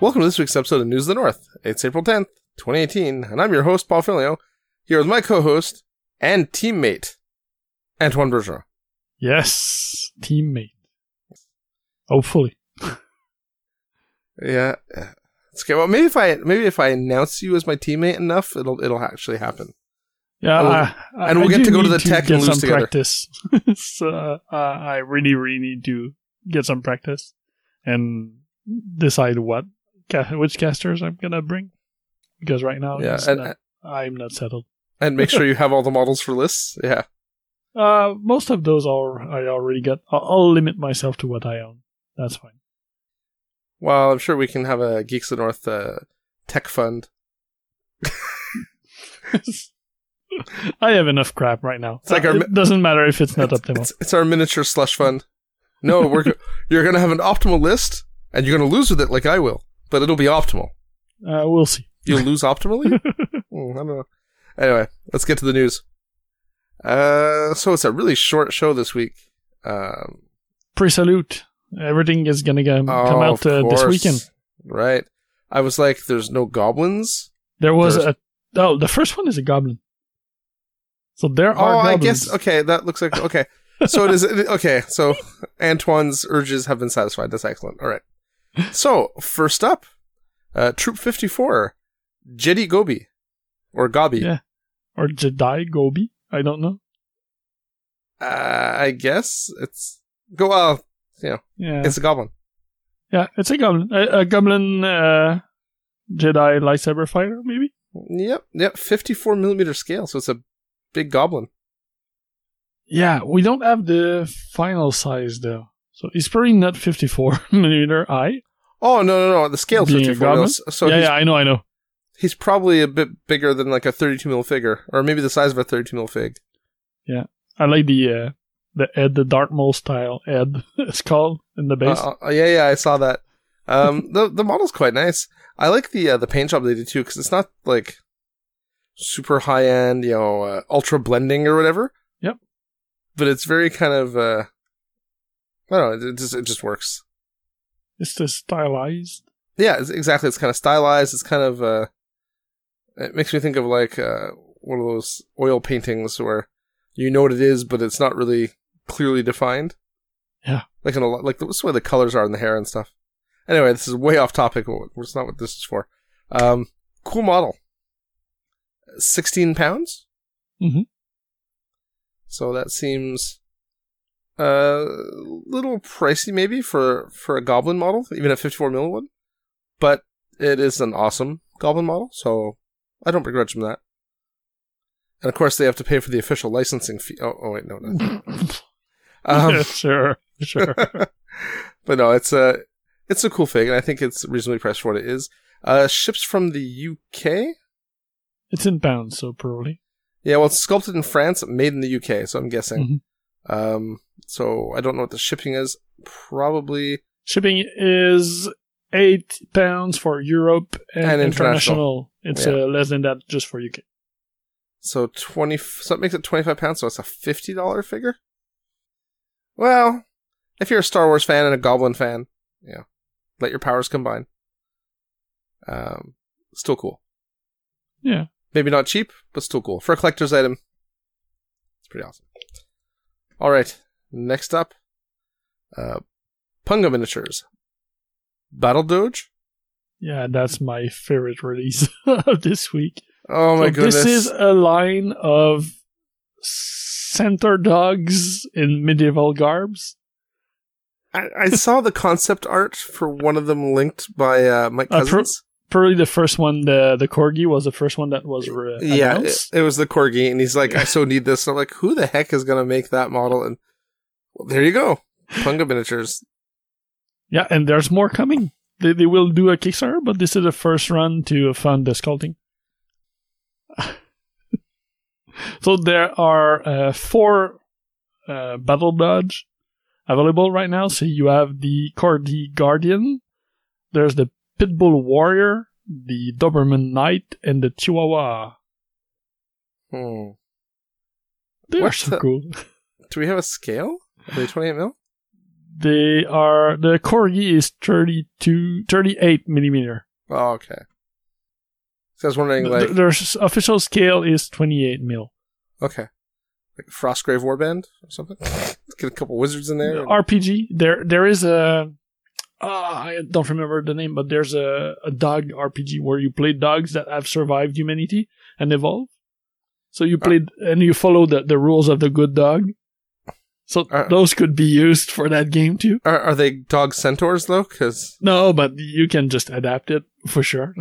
Welcome to this week's episode of News of the North. It's April 10th, 2018, and I'm your host, Paul Filio, here with my co-host and teammate, Antoine Bergeron. Yes, teammate. Hopefully. Yeah. It's okay. Well, maybe if I announce you as my teammate enough, it'll actually happen. Yeah, and we'll get to go to the tech and lose together. Practice. So I really need to get some practice and decide which casters I'm gonna bring, because right now I'm not settled. And make sure you have all the models for lists. Yeah. Most of those I already got. I'll limit myself to what I own. That's fine. Well, I'm sure we can have a Geeks of the North tech fund. I have enough crap right now. It doesn't matter if it's not optimal. It's our miniature slush fund. No, you're going to have an optimal list, and you're going to lose with it like I will, but it'll be optimal. We'll see. You'll lose optimally? I don't know. Anyway, let's get to the news. So it's a really short show this week. Pre-salute. Everything is going to come out this weekend. Right. I was like, there's no goblins? There was the first one is a goblin. So there are goblins. I guess, okay, that looks like, okay. So it is, okay, so Antoine's urges have been satisfied. That's excellent. All right. So, first up, Troop 54, Jedi Gobi. Or Gobi. Yeah. Or Jedi Gobi. I don't know. I guess it's, it's a goblin. Yeah, it's a goblin. A goblin Jedi lightsaber fighter, maybe? Yep, 54 millimeter scale, so it's a big goblin. Yeah, we don't have the final size, though. So he's probably not 54 millimeter high. Oh, no, the scale's 54. So I know. He's probably a bit bigger than like a 32 mil figure, or maybe the size of a 32 mil fig. Yeah, I like the head, the Darth Maul style head, it's called, in the base. Yeah, I saw that. The model's quite nice. I like the paint job they did too, because it's not like super high end, ultra blending or whatever. Yep. But it's very kind of, I don't know, it just works. It's just stylized. Yeah, exactly. It's kind of stylized. It's kind of, it makes me think of like one of those oil paintings where you know what it is, but it's not really clearly defined. Yeah. Like this is the way the colors are in the hair and stuff. Anyway, this is way off topic. It's not what this is for. Cool model. 16 pounds? Mm-hmm. So that seems a little pricey maybe for a goblin model, even a 54 mil one. But it is an awesome goblin model, so I don't begrudge them that. And of course, they have to pay for the official licensing fee. Oh wait, no. Sure. But no, it's a cool fig, and I think it's reasonably priced for what it is. Ships from the UK? It's in pounds, so probably. Yeah, well, it's sculpted in France, made in the UK, so I'm guessing. Mm-hmm. So I don't know what the shipping is. Probably... Shipping is £8 for Europe, and international. It's less than that just for UK. So that makes it £25, so it's a $50 figure? Well, if you're a Star Wars fan and a Goblin fan, let your powers combine. Still cool. Yeah. Maybe not cheap, but still cool. For a collector's item, it's pretty awesome. Alright, next up, Punga Miniatures. Battle Doge? Yeah, that's my favorite release of this week. Oh my goodness. This is a line of centaur dogs in medieval garbs. I saw the concept art for one of them linked by Mike Cousins. Probably the first one, the Corgi was the first one that was announced. It was the Corgi, and he's like, I so need this. I'm like, who the heck is going to make that model? And well, there you go. Punga Miniatures. Yeah, and there's more coming. They will do a Kickstarter, but this is the first run to fund the sculpting. So there are 4 Battle Dodge available right now. So you have the Corgi Guardian, there's the Pitbull Warrior, the Doberman Knight, and the Chihuahua. They're so cool. Do we have a scale? Are they 28 mil? They are the Corgi is 38 millimeter. Oh, okay. So I was wondering, like, Their official scale is 28 mil. okay, like Frostgrave Warband or something. Get a couple wizards in there. RPG. There is a. I don't remember the name, but there's a dog RPG where you play dogs that have survived humanity and evolved. So you played and you follow the rules of the good dog. So those could be used for that game too. Are they dog centaurs though? Because no, but you can just adapt it for sure.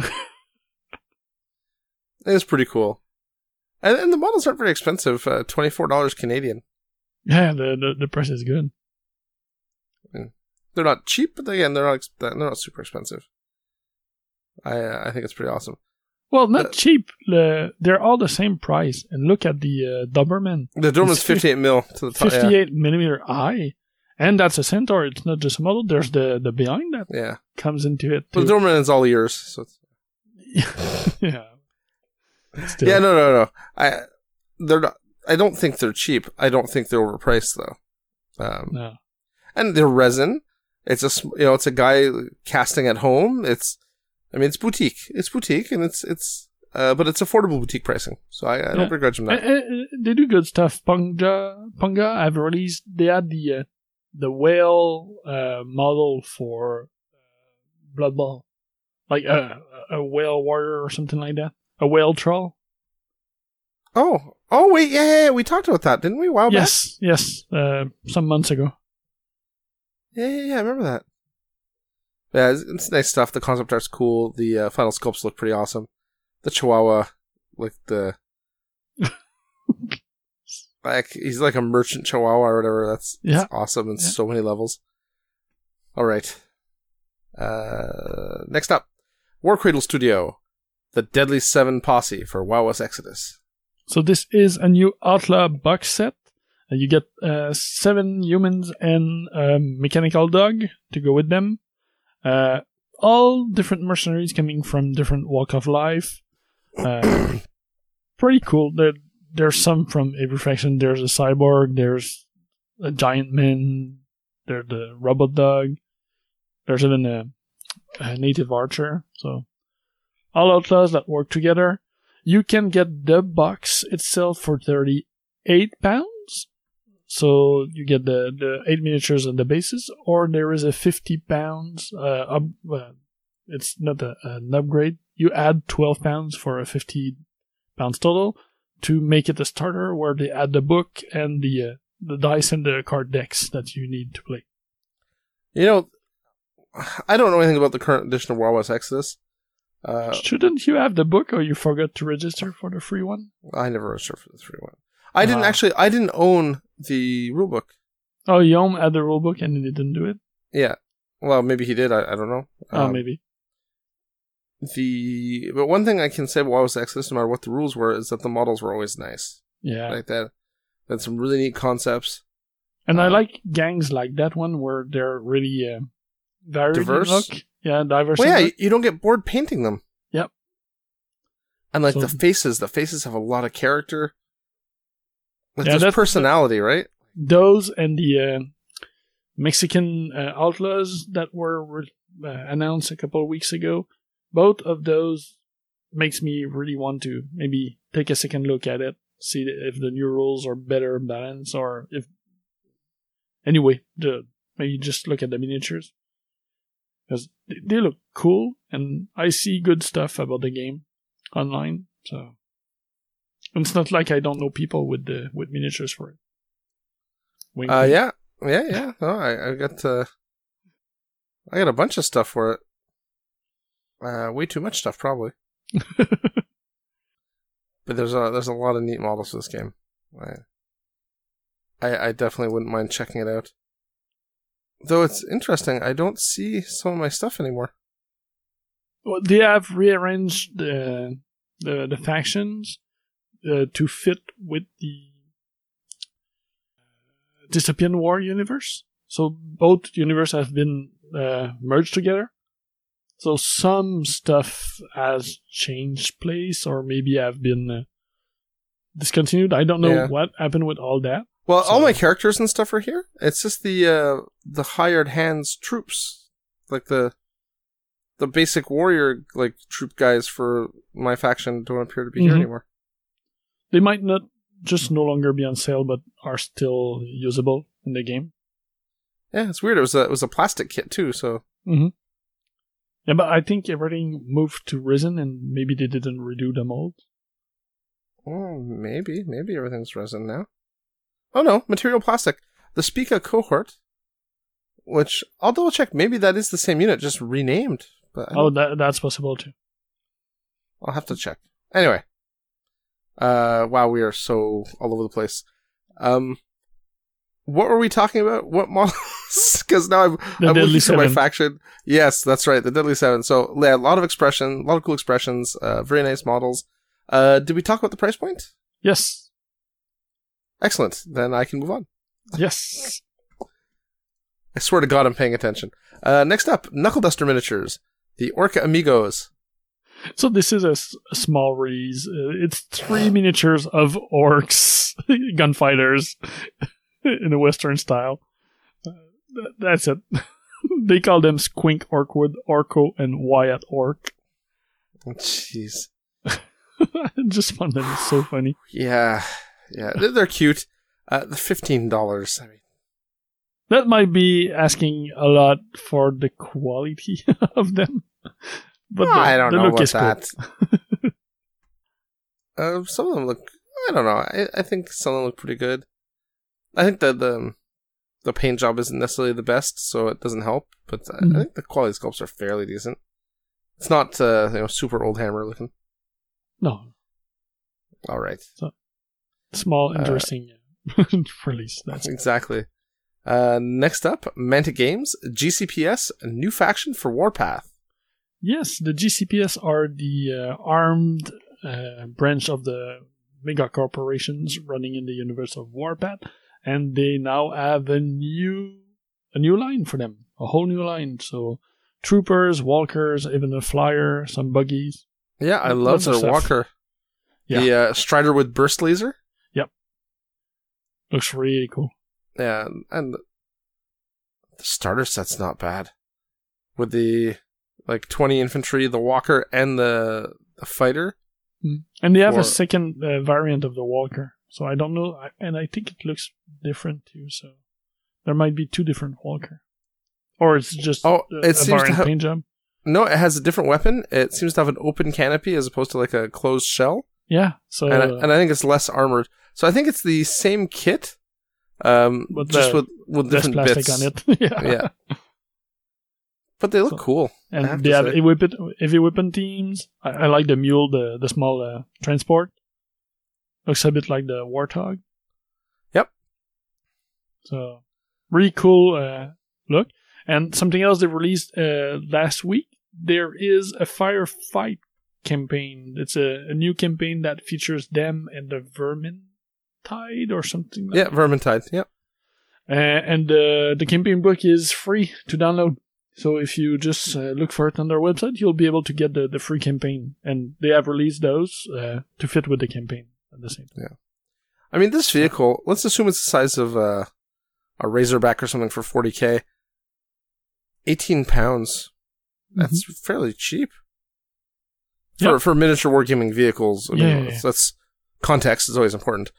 it's pretty cool, and the models aren't very expensive. $24 Canadian. Yeah, the price is good. They're not cheap, but again, they're not super expensive. I think it's pretty awesome. Well, not cheap. They're all the same price. And look at the Doberman. The Doberman's 58 mil to the top. 58 millimeter eye. And that's a Centaur. It's not just a model. There's the behind that comes into it. But the Doberman is all ears. So yeah. Still. Yeah, no. They're not. I don't think they're cheap. I don't think they're overpriced though. No. And they're resin. It's it's a guy casting at home. It's boutique. It's boutique, and it's but it's affordable boutique pricing. So I don't begrudge them that. They do good stuff. Punga have released. They had the whale model for Blood Bowl, like a whale warrior or something like that. A whale troll. Oh wait, yeah. We talked about that, didn't we? A while back. Yes. Some months ago. Yeah. I remember that. Yeah, it's nice stuff. The concept art's cool. The final sculpts look pretty awesome. The Chihuahua, like he's like a merchant Chihuahua or whatever. That's awesome in so many levels. All right. Next up, War Cradle Studio, the Deadly Seven Posse for WoW's Exodus. So this is a new Outlaw box set. You get 7 humans and a mechanical dog to go with them. All different mercenaries coming from different walk of life. Pretty cool. There's some from every faction. There's a cyborg. There's a giant man. There's the robot dog. There's even a native archer. So all outlaws that work together. You can get the box itself for £38. So you get the 8 miniatures and the bases, or there is a £50 it's not an upgrade. You add £12 for a £50 total to make it a starter, where they add the book and the dice and the card decks that you need to play. I don't know anything about the current edition of WoW's Exodus. Shouldn't you have the book, or you forgot to register for the free one? I never registered for the free one. I didn't own the rulebook. Oh, Yom had the rulebook and he didn't do it? Yeah. Well, maybe he did. I don't know. Maybe. But one thing I can say about WoW's Exodus, no matter what the rules were, is that the models were always nice. Yeah. Like that. That's some really neat concepts. And I like gangs like that one where they're really varied diverse. In look. Yeah, diverse. Well, yeah, you don't get bored painting them. Yep. And the faces have a lot of character. There's personality, right? Those and the Mexican outlaws that were announced a couple of weeks ago, both of those makes me really want to maybe take a second look at it, see if the new rules are better balanced, or if... Anyway, maybe just look at the miniatures. Because they look cool, and I see good stuff about the game online, so... It's not like I don't know people with miniatures for it. Wink, wink. Yeah. No, I got a bunch of stuff for it. Way too much stuff, probably. But there's a lot of neat models for this game. I definitely wouldn't mind checking it out. Though it's interesting, I don't see some of my stuff anymore. Well, they have rearranged the factions to fit with the Dystopian War universe. So both universes have been merged together. So some stuff has changed place, or maybe have been discontinued. I don't know what happened with all that. Well, So- all my characters and stuff are here. It's just the hired hands troops, like the basic warrior like troop guys for my faction don't appear to be here Mhm. anymore. They might not just no longer be on sale, but are still usable in the game. Yeah, it's weird. It was a plastic kit too, so Yeah, but I think everything moved to resin, and maybe they didn't redo the mold. maybe everything's resin now. Oh no, material plastic. The Spica cohort, which I'll double check. Maybe that is the same unit, just renamed. But That's possible too. I'll have to check. Anyway, wow, we are so all over the place. What were we talking about? What models? Because now I'm Deadly looking through my Seven. faction. Yes, that's right, the Deadly Seven. So yeah, a lot of cool expressions, very nice models. Did we talk about the price point? Yes. Excellent. Then I can move on. Yes. I swear to God, I'm paying attention. Next up, Knuckle Duster miniatures, the Orca Amigos. So this is a small release. It's 3 miniatures of orcs, gunfighters, in a Western style. That's it. They call them Squink Orkwood, Orko, and Wyatt Orc. Jeez. I just found them so funny. Yeah. They're cute. They're $15. I mean, That might be asking a lot for the quality of them. But I don't the know look about is cool. that. Some of them look. I don't know. I think some of them look pretty good. I think that the paint job isn't necessarily the best, so it doesn't help. But I think the quality sculpts are fairly decent. It's not super old hammer looking. No, All right. small, interesting release. That's Exactly. Next up, Mantic Games, GCPS, a new faction for Warpath. Yes, the GCPS are the armed branch of the mega corporations running in the universe of Warpath, and they now have a new line for them, a whole new line. So troopers, walkers, even a flyer, some buggies. Yeah, I love Lots of their stuff. walker. Yeah. The Strider with burst laser. Looks really cool. Yeah, and the starter set's not bad. With the 20 infantry, the walker, and the fighter. And they have For- a second variant of the walker. So I don't know, and I think it looks different too. So there might be 2 different walker, or it's just it seems to variant have- paint job. No, it has a different weapon. It seems to have an open canopy as opposed to like a closed shell. Yeah, so And I think it's less armored. So I think it's the same kit, just with less different plastic bits. on it. Yeah. But they look cool. I And have they to have say. heavy weapon teams. I like the mule, the small transport. Looks a bit like the warthog. Yep. So really cool look. And something else they released last week. There is a firefight campaign. It's a new campaign that features them and the Vermintide or something. Like Yeah, Vermintide. Yep. and the campaign book is free to download. So if you just look for it on their website, you'll be able to get the free campaign. And they have released those to fit with the campaign at the same time. I mean, this vehicle, let's assume it's the size of a Razorback or something for 40k. 18 pounds. That's fairly cheap. Yep. For miniature wargaming vehicles. I mean, Yeah. that's context is always important.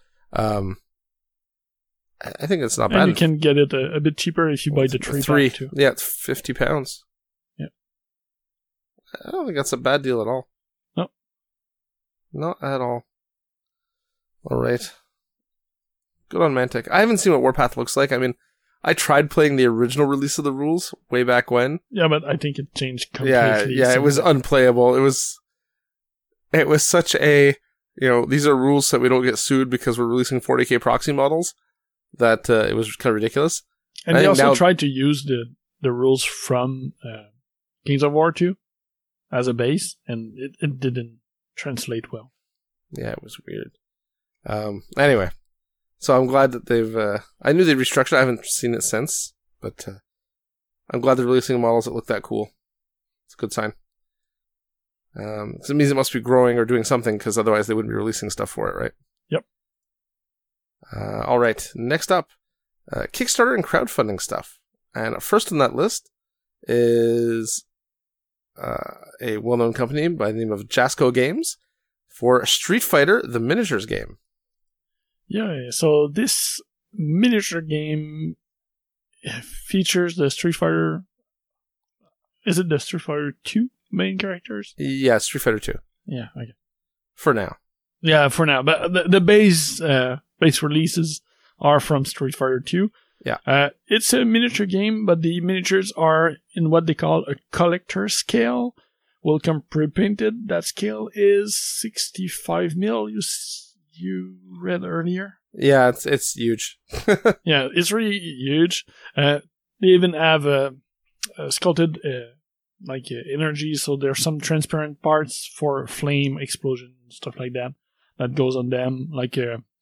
I think it's not bad. And you can get it a bit cheaper if you buy the three pack too. Yeah, it's 50 pounds. Yeah. I don't think that's a bad deal at all. No. Not at all. Alright. Good on Mantic. I haven't seen what Warpath looks like. I mean, I tried playing the original release of the rules way back when. Yeah, but I think it changed completely. Yeah, it was unplayable. It was such a, these are rules so that we don't get sued because we're releasing 40k proxy models, that it was kind of ridiculous. And I they think also now- tried to use the rules from Kings of War 2 as a base, and it didn't translate well. Yeah, it was weird. Anyway, so I'm glad that they've, I knew they'd restructured. I haven't seen it since, but I'm glad they're releasing models that look that cool. It's a good sign. 'Cause it means it must be growing or doing something, because otherwise they wouldn't be releasing stuff for it, right? Yep. All right, next up, Kickstarter and crowdfunding stuff. And first on that list is a well-known company by the name of Jasco Games for Street Fighter, the miniatures game. Yeah, so this miniature game features the Street Fighter... Is it the Street Fighter 2 main characters? Yeah, Street Fighter 2. Yeah, okay. For now. Yeah, for now. But the base releases are from Street Fighter 2. Yeah. It's a miniature game, but the miniatures are in what they call a collector scale. Will come pre-painted. That scale is 65 mil. You read earlier. Yeah, it's huge. Yeah, it's really huge. They even have sculpted energy, so there's some transparent parts for flame, explosion, stuff like that goes on them. Like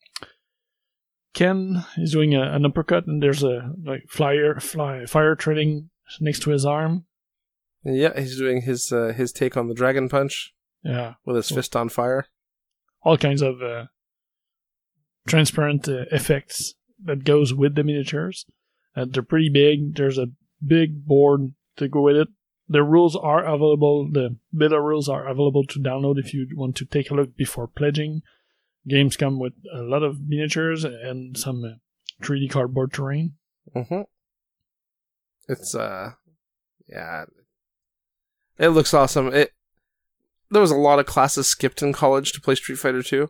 Ken is doing an uppercut, and there's a fire trailing next to his arm. Yeah, he's doing his take on the Dragon Punch. Yeah, with his fist on fire. All kinds of transparent effects that goes with the miniatures. They're pretty big. There's a big board to go with it. The rules are available. The beta rules are available to download if you want to take a look before pledging. Games come with a lot of miniatures and some 3D cardboard terrain. Mm-hmm. It's yeah, it looks awesome. There was a lot of classes skipped in college to play Street Fighter 2.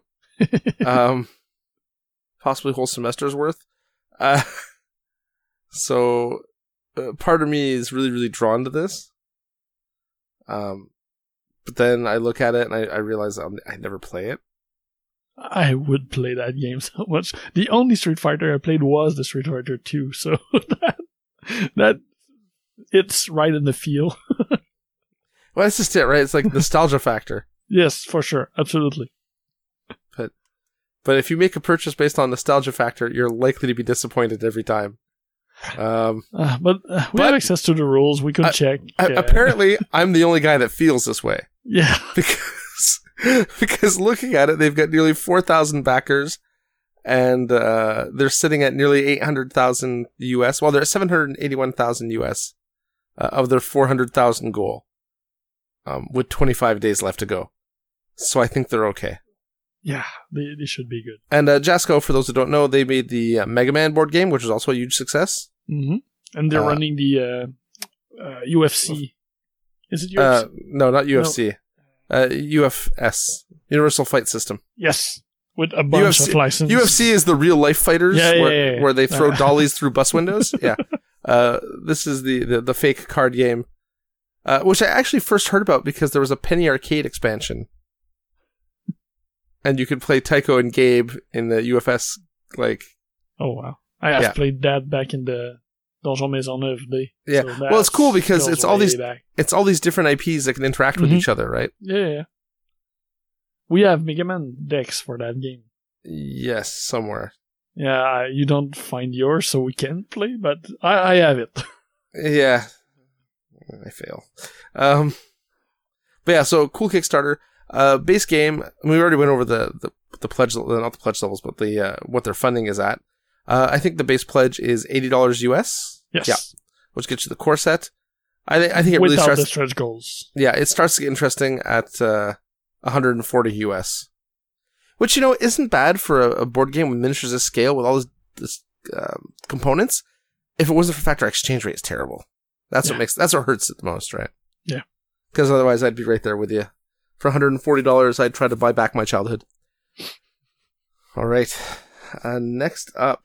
Possibly whole semesters worth. So part of me is really, really drawn to this. But then I look at it and I realize I never play it. I would play that game so much. The only Street Fighter I played was the Street Fighter 2, so that it's right in the feel. Well, that's just it, right? It's like nostalgia factor. Yes, for sure. Absolutely. But if you make a purchase based on nostalgia factor, you're likely to be disappointed every time. But we have access to the rules. We could check. Apparently, I'm the only guy that feels this way. Yeah. Because looking at it, they've got nearly 4,000 backers, and they're sitting at nearly 800,000 US. Well, they're at 781,000 US of their 400,000 goal, with 25 days left to go. So I think they're okay. Yeah, they should be good. And Jasco, for those who don't know, they made the Mega Man board game, which was also a huge success. Mm-hmm. And they're running the UFC. Is it UFC? No, not UFC. No. UFS, Universal Fight System. Yes, with a bunch of licenses. UFC is the real life fighters, where they throw dollies through bus windows. Yeah, this is the fake card game, which I actually first heard about because there was a Penny Arcade expansion, and you could play Tycho and Gabe in the UFS. Oh wow! I played that back in the Donjon Maisonneuve day. Yeah, so well, it's cool because it's all these different IPs that can interact with each other, right? Yeah. We have Mega Man decks for that game. Yes, somewhere. Yeah, you don't find yours, so we can't play, but I have it. Yeah, I fail. But yeah, so cool Kickstarter. Base game. We already went over the pledge, not the pledge levels, but the what their funding is at. I think the base pledge is $80 US. Yes. Yeah. Which gets you the core set. I think it really starts... Without the stretch goals. Yeah, it starts to get interesting at 140 US. Which, isn't bad for a board game with miniatures of scale with all this components. If it wasn't for factor exchange rate, it's terrible. That's what hurts it the most, right? Yeah. Because otherwise I'd be right there with you. For $140, I'd try to buy back my childhood. All right. Next up,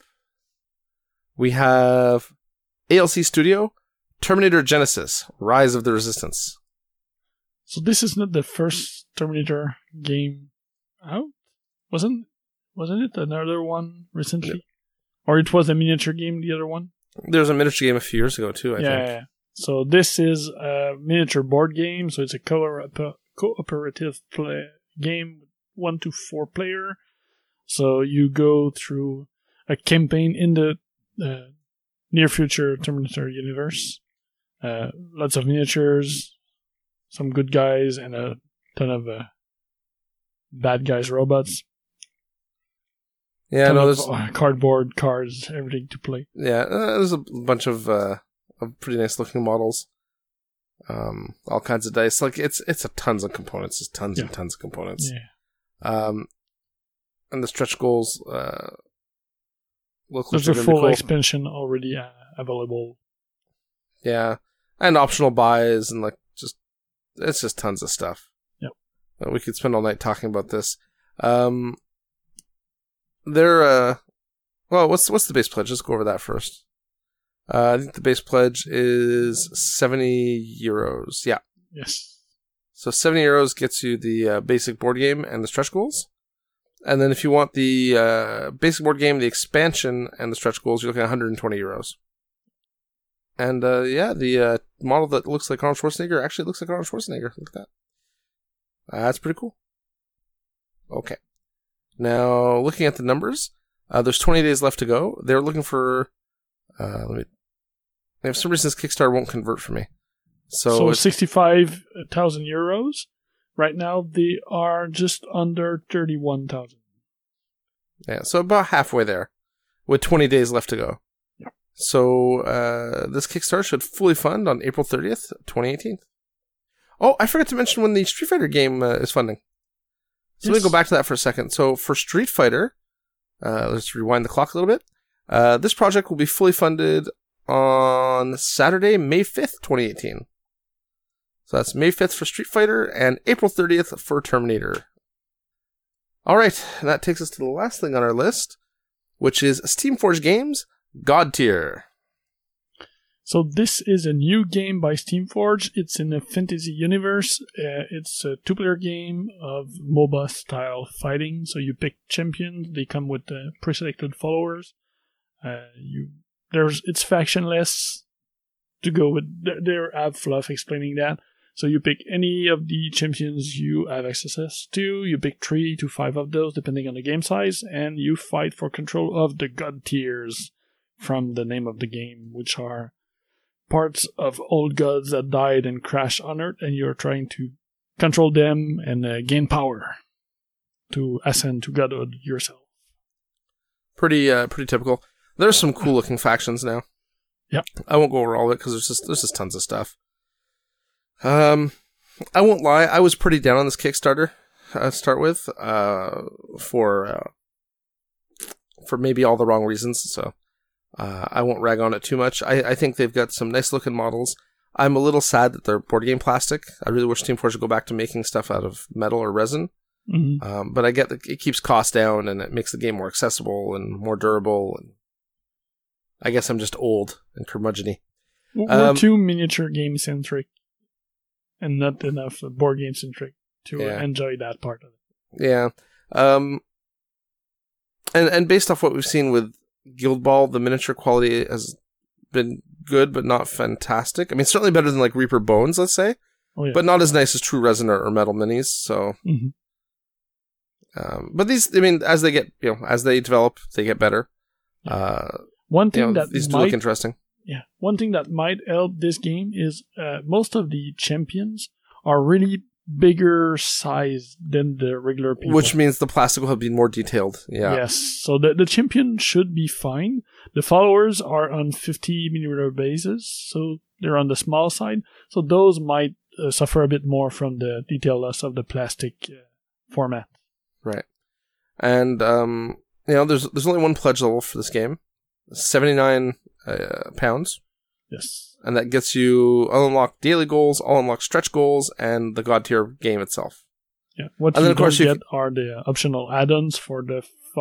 we have ALC Studio, Terminator Genesis, Rise of the Resistance. So this is not the first Terminator game out? Wasn't it another one recently? Yeah. Or it was a miniature game, the other one? There was a miniature game a few years ago, too, I think. Yeah. So this is a miniature board game, so it's a cooperative game, 1 to 4 player. So you go through a campaign in the near future Terminator universe. Lots of miniatures, some good guys, and a ton of bad guys, robots. Yeah, kind no, of, there's cardboard, cards, everything to play. yeah, there's a bunch of pretty nice looking models. All kinds of dice. Like it's a tons of components. It's tons and tons of components. Yeah. And the stretch goals look. There's a full expansion already available. Yeah, and optional buys and like it's just tons of stuff. Yep. We could spend all night talking about this. Well, what's the base pledge? Let's go over that first. I think the base pledge is €70. Yeah. Yes. So €70 gets you the basic board game and the stretch goals. And then if you want the basic board game, the expansion, and the stretch goals, you're looking at €120. And the model that looks like Arnold Schwarzenegger actually looks like Arnold Schwarzenegger. Look at that. That's pretty cool. Okay. Now, looking at the numbers, there's 20 days left to go. They're looking for... For some reason, this Kickstarter won't convert for me. So €65,000. Right now, they are just under 31,000. Yeah, so about halfway there, with 20 days left to go. Yep. So this Kickstarter should fully fund on April 30th, 2018. Oh, I forgot to mention when the Street Fighter game is funding. So let me go back to that for a second. So for Street Fighter, let's rewind the clock a little bit. This project will be fully funded on Saturday, May 5th, 2018. So that's May 5th for Street Fighter and April 30th for Terminator. Alright, that takes us to the last thing on our list, which is Steamforged Games God Tier. So this is a new game by Steamforged. It's in a fantasy universe. It's a two-player game of MOBA-style fighting. So you pick champions. They come with pre-selected followers. It's factionless to go with. They have fluff explaining that. So you pick any of the champions you have access to. You pick 3 to 5 of those, depending on the game size, and you fight for control of the God Tiers from the name of the game, which are parts of old gods that died and crashed on Earth, and you're trying to control them and gain power to ascend to godhood yourself. Pretty typical. There's some cool looking factions now. Yep. I won't go over all of it because there's just tons of stuff. I won't lie, I was pretty down on this Kickstarter to start with, for maybe all the wrong reasons, so I won't rag on it too much. I think they've got some nice looking models. I'm a little sad that they're board game plastic. I really wish Steamforged should go back to making stuff out of metal or resin. Mm-hmm. But I get that it keeps costs down and it makes the game more accessible and more durable. And I guess I'm just old and curmudgeon-y. We're too miniature game centric and not enough board game centric to enjoy that part of it. Yeah. And based off what we've seen with Guild Ball, the miniature quality has been good, but not fantastic. I mean, certainly better than like Reaper Bones, let's say, but not as nice as True Resin or Metal Minis. So, but these, I mean, as they get, as they develop, they get better. One thing that these do look interesting. Yeah, one thing that might help this game is most of the champions are really bigger size than the regular people. Which means the plastic will have been more detailed. Yeah. Yes, so the champion should be fine. The followers are on 50mm bases, so they're on the small side. So those might suffer a bit more from the detail loss of the plastic format. Right. And, there's only one pledge level for this game. £79. Yes. And that gets you unlocked daily goals, unlocked stretch goals, and the God Tier game itself. Yeah. What you don't get are the optional add-ons for the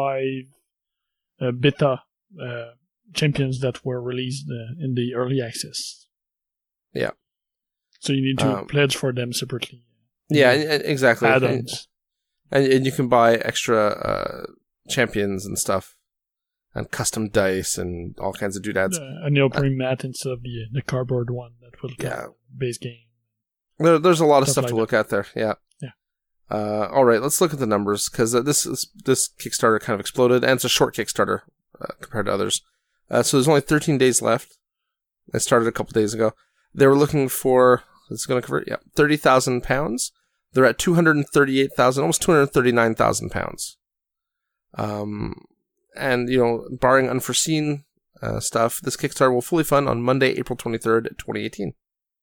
5 beta champions that were released in the early access. Yeah. So you need to pledge for them separately. Yeah, exactly. Add-ons. And you can buy extra champions and stuff. And custom dice and all kinds of doodads. A neoprene mat instead of the cardboard one that will come base game. There's a lot of stuff to look at there. Yeah. Yeah. All right, let's look at the numbers because this Kickstarter kind of exploded, and it's a short Kickstarter compared to others. So there's only 13 days left. It started a couple days ago. They were looking for, it's going to convert, £30,000. They're at 238,000, almost 239,000 pounds. and, barring unforeseen stuff, this Kickstarter will fully fund on Monday, April 23rd, 2018.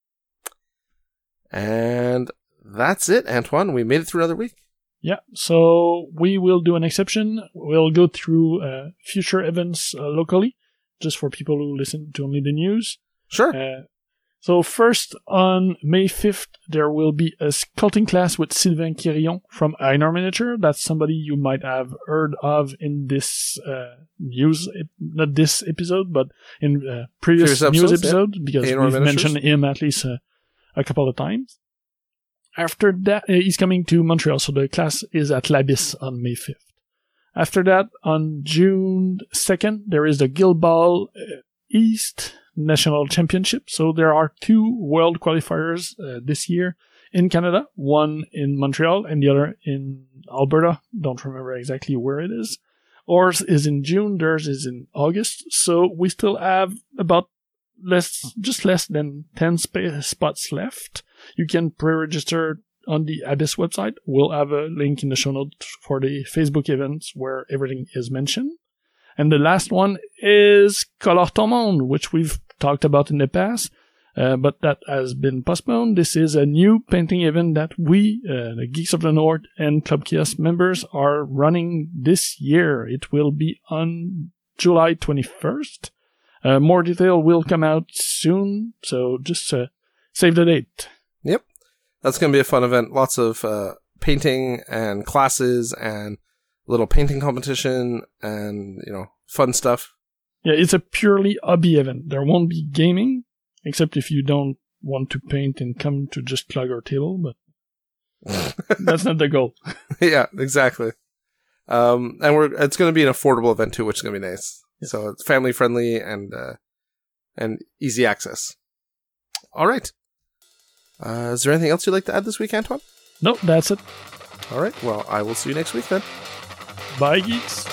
And that's it, Antoine. We made it through another week. Yeah, so we will do an exception. We'll go through future events locally, just for people who listen to only the news. Sure. So first, on May 5th, there will be a sculpting class with Sylvain Quirillon from Einar Miniature. That's somebody you might have heard of in this news, not this episode, but in previous news episodes, because Einar we've Miniatures. mentioned him at least a couple of times. After that, he's coming to Montreal, so the class is at L'Abysse on May 5th. After that, on June 2nd, there is the Guild Ball East National Championship. So there are 2 world qualifiers this year in Canada, one in Montreal and the other in Alberta. Don't remember exactly where it is. Ours is in June, theirs is in August. So we still have about just less than 10 spots left. You can pre-register on the Abyss website. We'll have a link in the show notes for the Facebook events where everything is mentioned. And the last one is Color Ton Monde, which we've talked about in the past, but that has been postponed. This is a new painting event that we, the Geeks of the North and Club Kiosk members, are running this year. It will be on July 21st. More detail will come out soon, so just save the date. Yep. That's going to be a fun event. Lots of painting and classes and little painting competition and, fun stuff. Yeah, it's a purely hobby event. There won't be gaming, except if you don't want to paint and come to just clog our table, but that's not the goal. Yeah, exactly. And it's going to be an affordable event too, which is going to be nice. Yes. So it's family friendly and easy access. All right. Is there anything else you'd like to add this week, Antoine? Nope, that's it. All right. Well, I will see you next week then. Bye, geeks.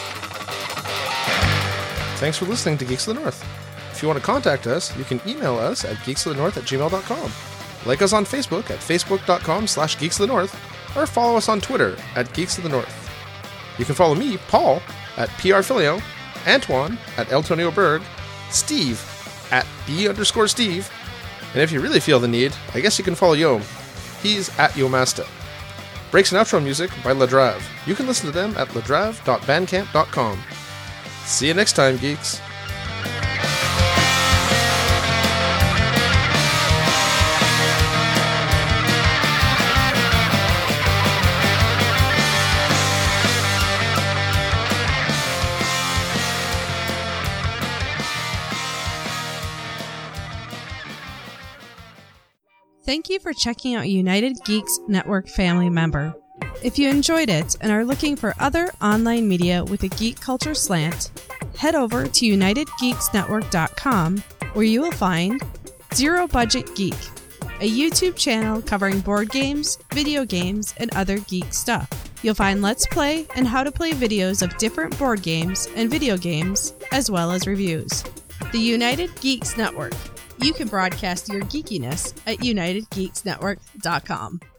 Thanks for listening to Geeks of the North. If you want to contact us, you can email us at geeksofthenorth@gmail.com. Like us on Facebook at facebook.com/geeksofthenorth, or follow us on Twitter at Geeks of the North. You can follow me, Paul, at PRFilio, Antoine at Eltonio Berg, Steve at B_Steve, and if you really feel the need, I guess you can follow Yom. He's at Yomasta. Breaks and outro music by Ladrave. You can listen to them at ladrave.bandcamp.com. See you next time, geeks. Thank you for checking out United Geeks Network family member. If you enjoyed it and are looking for other online media with a geek culture slant, head over to unitedgeeksnetwork.com, where you will find Zero Budget Geek, a YouTube channel covering board games, video games, and other geek stuff. You'll find Let's Play and how to play videos of different board games and video games, as well as reviews. The United Geeks Network. You can broadcast your geekiness at unitedgeeksnetwork.com.